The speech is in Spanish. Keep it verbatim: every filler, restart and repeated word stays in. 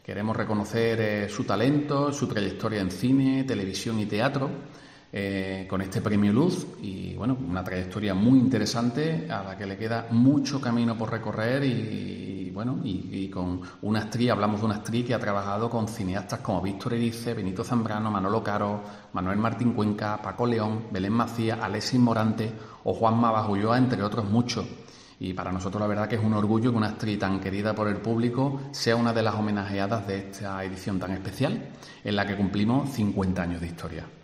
Queremos reconocer eh, su talento, su trayectoria en cine, televisión y teatro eh, con este Premio Luz y, bueno, una trayectoria muy interesante a la que le queda mucho camino por recorrer y, y bueno, y, y con una actriz, hablamos de una actriz que ha trabajado con cineastas como Víctor Erice, Benito Zambrano, Manolo Caro, Manuel Martín Cuenca, Paco León, Belén Macías, Alexis Morante o Juanma Bajo-Ulloa, entre otros muchos. Y para nosotros la verdad que es un orgullo que una actriz tan querida por el público sea una de las homenajeadas de esta edición tan especial en la que cumplimos cincuenta años de historia.